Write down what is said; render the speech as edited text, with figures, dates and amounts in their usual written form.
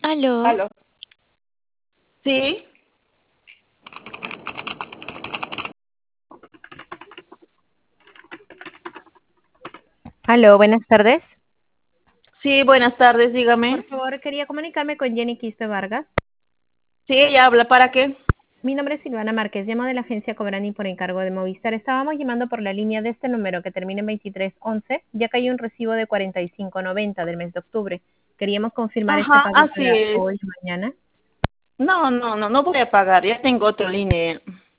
Aló, Aló. Sí, Aló, buenas tardes. sí, buenas tardes, Por dígame. favor, quería comunicarme con Jenny Quispe Vargas. Sí, ella habla, ¿para qué? Mi nombre es Silvana Márquez, llamo de la agencia Cobrani por encargo de Movistar. Estábamos llamando por la línea de este número que termina en 2311, ya que hay un recibo de 45.90 del mes de octubre. Queríamos confirmar este Ajá, pago así para es. hoy o mañana. No voy a pagar, ya tengo otra línea.